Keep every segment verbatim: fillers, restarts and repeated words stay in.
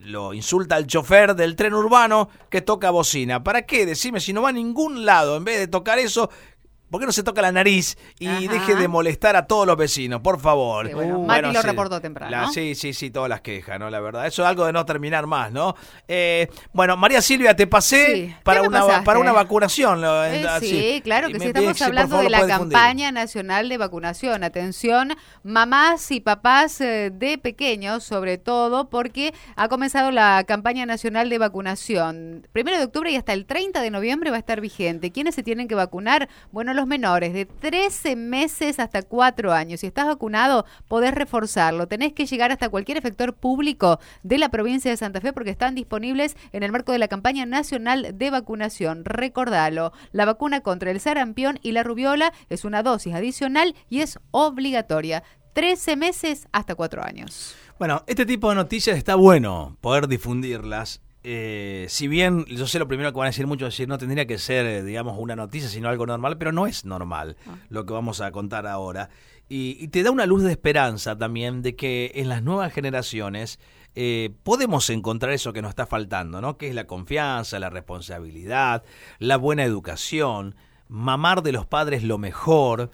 lo insulta al chofer del tren urbano que toca bocina. ¿Para qué? Decime, si no va a ningún lado, en vez de tocar eso, ¿por qué no se toca la nariz y Ajá. deje de molestar a todos los vecinos? Por favor. Sí, bueno, uh, Mati bueno, lo sí, reportó temprano. La, sí, sí, sí, todas las quejas, ¿no? La verdad. Eso es algo de no terminar más, ¿no? Eh, bueno, María Silvia, te pasé sí. para una para una vacunación. Eh, sí, sí, claro que sí. Estamos hablando de la campaña nacional de vacunación. Atención, mamás y papás de pequeños, sobre todo, porque ha comenzado la campaña nacional de vacunación. Primero de octubre y hasta el treinta de noviembre va a estar vigente. ¿Quiénes se tienen que vacunar? Bueno, los menores de trece meses hasta cuatro años. Si estás vacunado, podés reforzarlo. Tenés que llegar hasta cualquier efector público de la provincia de Santa Fe porque están disponibles en el marco de la campaña nacional de vacunación. Recordalo, la vacuna contra el sarampión y la rubiola es una dosis adicional y es obligatoria. trece meses hasta cuatro años. Bueno, este tipo de noticias está bueno poder difundirlas. Eh, si bien yo sé lo primero que van a decir muchos, decir no tendría que ser, eh, digamos, una noticia, sino algo normal, pero no es normal ah. lo que vamos a contar ahora. Y, y te da una luz de esperanza también de que en las nuevas generaciones eh, podemos encontrar eso que nos está faltando, ¿no? Que es la confianza, la responsabilidad, la buena educación, mamar de los padres lo mejor.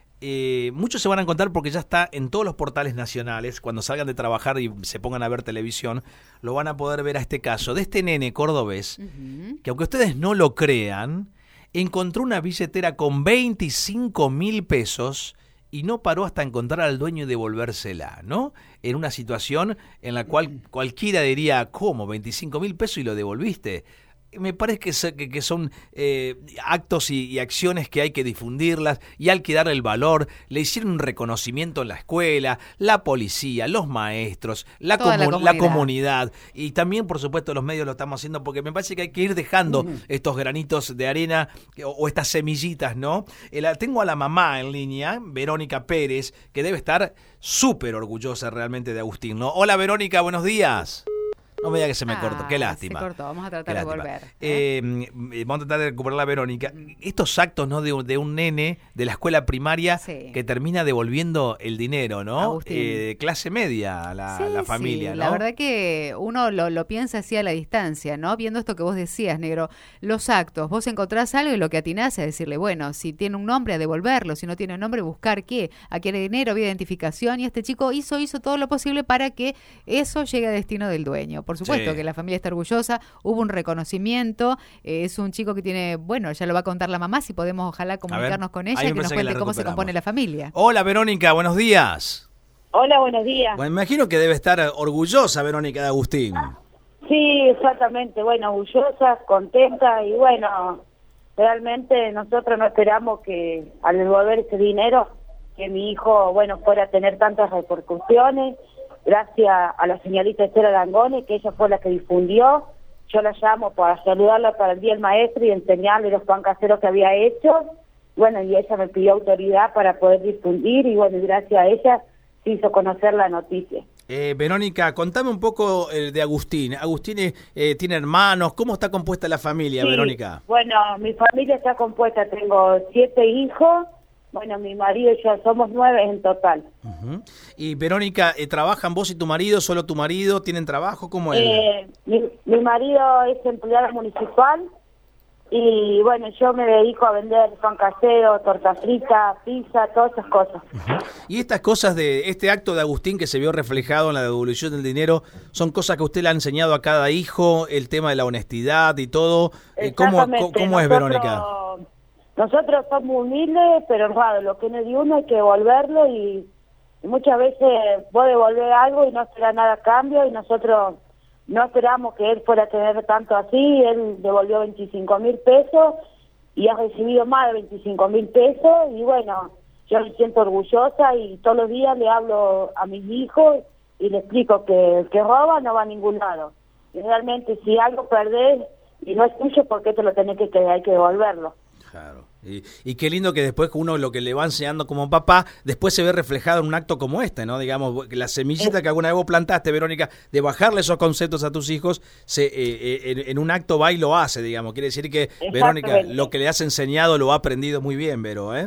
Eh, muchos se van a encontrar porque ya está en todos los portales nacionales. Cuando salgan de trabajar y se pongan a ver televisión, lo van a poder ver a este caso de este nene cordobés, uh-huh. que aunque ustedes no lo crean, encontró una billetera con veinticinco mil pesos y no paró hasta encontrar al dueño y devolvérsela, ¿no? En una situación en la cual cualquiera diría, ¿cómo? ¿veinticinco mil pesos y lo devolviste? Me parece que, que son eh, actos y, y acciones que hay que difundirlas y hay que darle el valor. Le hicieron un reconocimiento en la escuela, la policía, los maestros, la, comu- la, comunidad. la comunidad y también, por supuesto, los medios lo estamos haciendo porque me parece que hay que ir dejando uh-huh. estos granitos de arena o, o estas semillitas, ¿no? Eh, la, tengo a la mamá en línea, Verónica Pérez, que debe estar súper orgullosa realmente de Agustín, ¿no? Hola, Verónica, buenos días. No me diga que se me ah, cortó, qué lástima. Se cortó, vamos a tratar de volver. ¿eh? Eh, vamos a tratar de recuperar a Verónica. Estos actos, ¿no? De, de un nene de la escuela primaria sí. que termina devolviendo el dinero, ¿no? Eh, de clase media a la, sí, la familia, sí. ¿no? La verdad que uno lo, lo piensa así a la distancia, ¿no? Viendo esto que vos decías, negro. Los actos, vos encontrás algo y lo que atinás es decirle, bueno, si tiene un nombre, a devolverlo. Si no tiene un nombre, buscar qué. Aquí hay dinero, había identificación. Y este chico hizo, hizo todo lo posible para que eso llegue a destino del dueño. Por supuesto sí. que la familia está orgullosa, hubo un reconocimiento, eh, es un chico que tiene, bueno, ya lo va a contar la mamá, si podemos ojalá comunicarnos ver, con ella, que nos cuente que cómo se compone la familia. Hola Verónica, buenos días. Hola, buenos días. Bueno, me imagino que debe estar orgullosa Verónica de Agustín. Sí, exactamente, bueno, orgullosa, contenta y bueno, realmente nosotros no esperamos que al devolver ese dinero, que mi hijo, bueno, fuera a tener tantas repercusiones. Gracias a la señorita Estela Langone, que ella fue la que difundió. Yo la llamo para saludarla para el Día del Maestro y enseñarle los pan caseros que había hecho. Bueno, y ella me pidió autoridad para poder difundir y bueno, gracias a ella se hizo conocer la noticia. Eh, Verónica, contame un poco eh, de Agustín. Agustín eh, tiene hermanos, ¿cómo está compuesta la familia, sí, Verónica? Bueno, mi familia está compuesta, tengo siete hijos. Bueno, mi marido y yo somos nueve en total. Uh-huh. Y Verónica, eh, ¿trabajan vos y tu marido? ¿Solo tu marido? ¿Tienen trabajo? ¿Cómo es? Eh, mi, mi marido es empleado municipal y bueno, yo me dedico a vender pan casero, torta frita, pizza, todas esas cosas. Uh-huh. Y estas cosas de este acto de Agustín que se vio reflejado en la devolución del dinero, ¿son cosas que usted le ha enseñado a cada hijo? El tema de la honestidad y todo. Eh, ¿Cómo, cómo, cómo es, Verónica? Nosotros somos humildes, pero honrados. Lo que no es de uno hay que devolverlo y, y muchas veces vos devolver algo y no espera nada a cambio y nosotros no esperamos que él fuera a tener tanto así. Él devolvió veinticinco mil pesos y ha recibido más de veinticinco mil pesos y bueno, yo me siento orgullosa y todos los días le hablo a mis hijos y le explico que el que roba no va a ningún lado. Y realmente si algo perdés y no es tuyo, ¿por qué te lo tenés que quedar? Hay que devolverlo. Claro. Y, y qué lindo que después uno lo que le va enseñando como papá, después se ve reflejado en un acto como este, ¿no? Digamos, la semillita que alguna vez vos plantaste, Verónica, de bajarle esos conceptos a tus hijos, se eh, eh, en, en un acto va y lo hace, digamos. Quiere decir que, Verónica, lo que le has enseñado lo ha aprendido muy bien, Vero, ¿eh?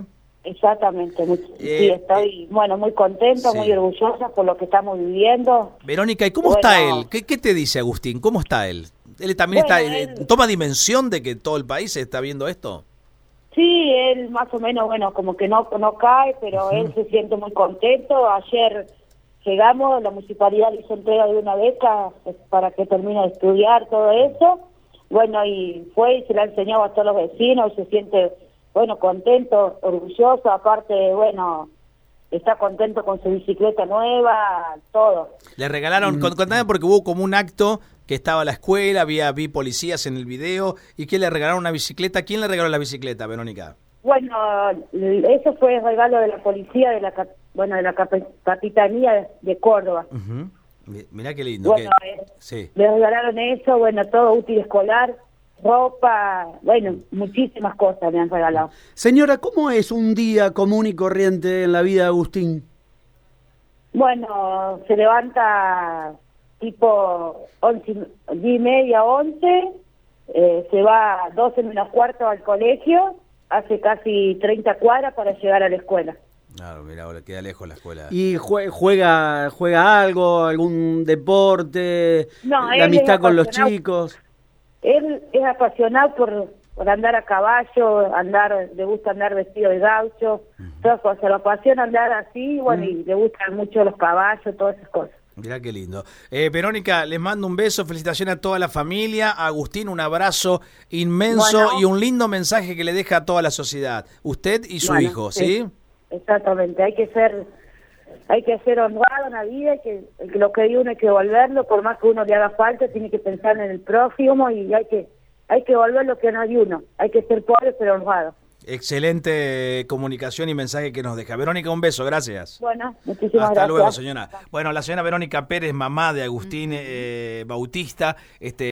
Exactamente, muy, Eh, sí, estoy, eh, bueno, muy contenta, sí. muy orgullosa por lo que estamos viviendo. Verónica, ¿y cómo bueno, está él? ¿Qué, ¿Qué te dice Agustín? ¿Cómo está él? ¿Él también bueno, está, él, toma dimensión de que todo el país está viendo esto? Sí, él más o menos, bueno, como que no, no cae, pero uh-huh. él se siente muy contento. Ayer llegamos, la municipalidad hizo entrega de una beca para que termine de estudiar todo eso. Bueno, y fue y se la ha enseñado a todos los vecinos, y se siente, bueno, contento, orgulloso, aparte, bueno, está contento con su bicicleta nueva, todo. Le regalaron, mm. contame porque hubo como un acto que estaba la escuela, había vi policías en el video, y que le regalaron una bicicleta. ¿Quién le regaló la bicicleta, Verónica? Bueno, eso fue el regalo de la policía, de la bueno de la capitanía de Córdoba. Uh-huh. Mirá qué lindo. Bueno, que... eh, sí. le regalaron eso, bueno, todo útil escolar, ropa, bueno, muchísimas cosas me han regalado. Señora, ¿cómo es un día común y corriente en la vida de Agustín? Bueno, se levanta tipo once, diez y media, once, eh, se va doce menos cuarto al colegio, hace casi treinta cuadras para llegar a la escuela. Claro, mira, ahora queda lejos la escuela. ¿Y juega juega algo, algún deporte, no, la amistad con los chicos? Él es apasionado por, por andar a caballo, andar, le gusta andar vestido de gaucho, uh-huh. todas cosas, lo apasiona andar así, bueno, uh-huh. y le gustan mucho los caballos, todas esas cosas. Mirá qué lindo. Eh, Verónica, les mando un beso, felicitaciones a toda la familia. A Agustín, un abrazo inmenso bueno, y un lindo mensaje que le deja a toda la sociedad. Usted y su bueno, hijo, ¿sí? ¿sí? Exactamente, hay que ser hay que ser honrado en la vida, que, que lo que hay uno hay que devolverlo, por más que uno le haga falta, tiene que pensar en el prójimo y hay que hay que devolver lo que no hay uno. Hay que ser pobre pero honrado. Excelente comunicación y mensaje que nos deja. Verónica, un beso, gracias. Bueno, muchísimas Hasta gracias. luego, señora. Bueno, la señora Verónica Pérez, mamá de Agustín eh, Bautista, este